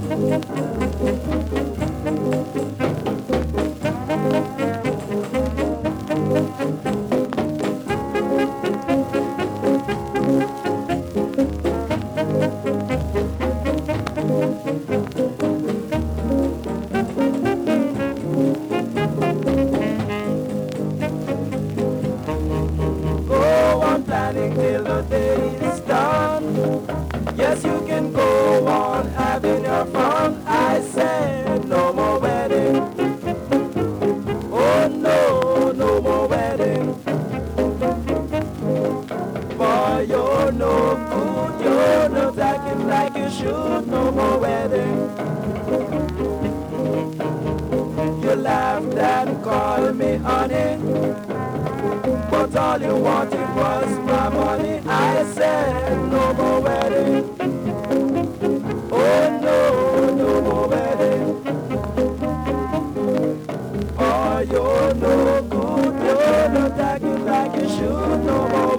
Go on planning till the day is done. Yes, you can go on having your fun. I said no more wedding. Oh no, no more wedding. Boy, you're no good. You're not acting like you should. No more wedding. You laughed and called me honey, but all you wanted was my money. I said no more wedding. Oh no, no more wedding. Oh, you're no good. You're not acting like you should. No more